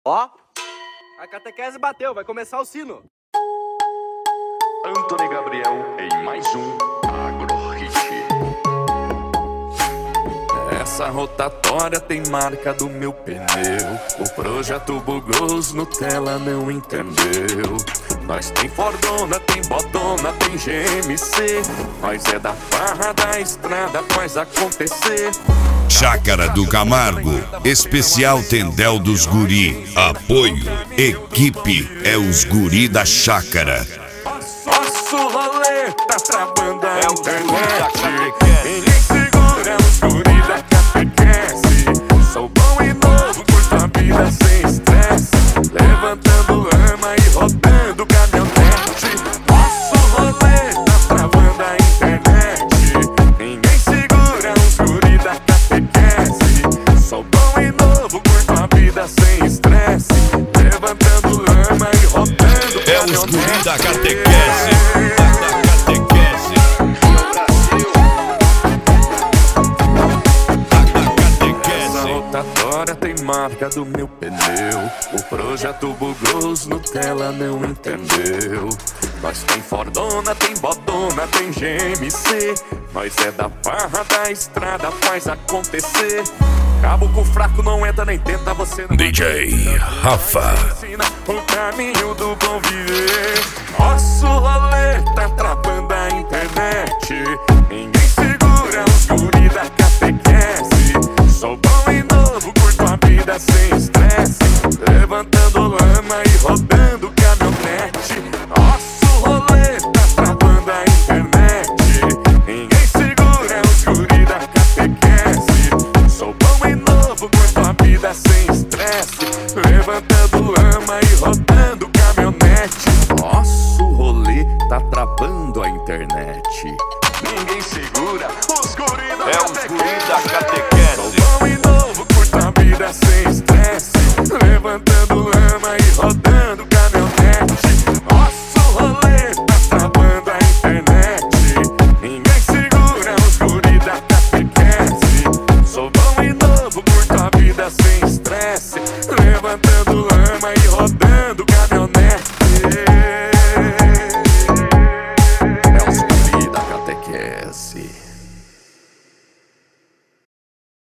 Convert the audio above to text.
Ó, a catequese bateu, vai começar o sino. Antony Gabriel em mais um Agrohit. Essa rotatória tem marca do meu pneu. O projeto bugou, Nutella não entendeu. Nós tem Fordona, tem Bodona, tem GMC. Nós é da farra da estrada, faz acontecer. Chácara do Camargo, especial Tendel dos Guri. Apoio, equipe é os Guri da Chácara. Nosso rolê tá travando a internet. Ninguém segura os Guri da catequese. Sou bom e novo, curto a vida sem estresse. Levantando lama e rodando caminhonete. Nosso rolê tá travando a internet. Ninguém segura os Guri da catequese. Sou bom e novo, curto a vida sem estresse. Levantando lama e rodando caminhonete. É os Guri da catequese. Tem marca do meu pneu. O projeto bugou, Nutella não entendeu. Nós tem Fordona, tem Bodona, tem GMC. Nós é da farra da estrada, faz acontecer. Cabo com fraco não entra nem tenta, você não DJ Rafa. ensina o caminho do bom viver. Nosso rolê tá travando a internet. Ninguém segura os Guri da catequese. Sou bom e novo, curto a vida sem estresse. Levantando lama e rodando caminhonete. Nosso rolê tá travando a internet. Ninguém segura os Guri da catequese. Sou bom e novo, curto a vida sem estresse. Levantando lama e rodando caminhonete. Nosso rolê tá travando a internet. Ninguém segura os Guri da catequese. Sou bom e novo, curto a vida sem estresse. Levantando lama e rodando caminhonete. Nosso rolê tá travando a internet. Ninguém segura os Guri da catequese. Sou bom e novo, curto a vida sem estresse. Levantando lama e rodando caminhonete.